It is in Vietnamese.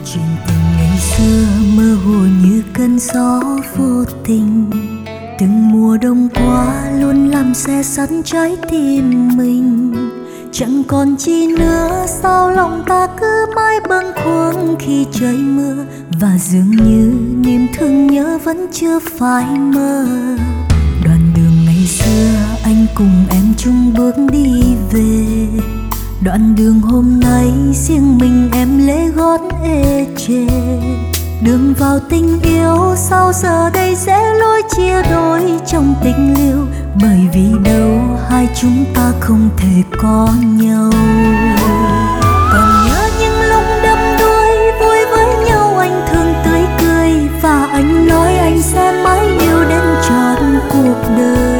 Chuyện tình ngày xưa mơ hồ như cơn gió vô tình, từng mùa đông qua luôn làm xe sắt trái tim mình. Chẳng còn chi nữa, sao lòng ta cứ mãi bâng khuâng khi trời mưa, và dường như niềm thương nhớ vẫn chưa phai mờ. Đoạn đường ngày xưa anh cùng em chung bước đi về, đoạn đường hôm nay riêng mình em lê gót ê chề. Đường vào tình yêu sao giờ đây sẽ lối chia đôi trong tình liêu, bởi vì đâu hai chúng ta không thể có nhau. Còn nhớ những lúc đắm đuối vui với nhau, anh thường tươi cười và anh nói anh sẽ mãi yêu đến trọn cuộc đời.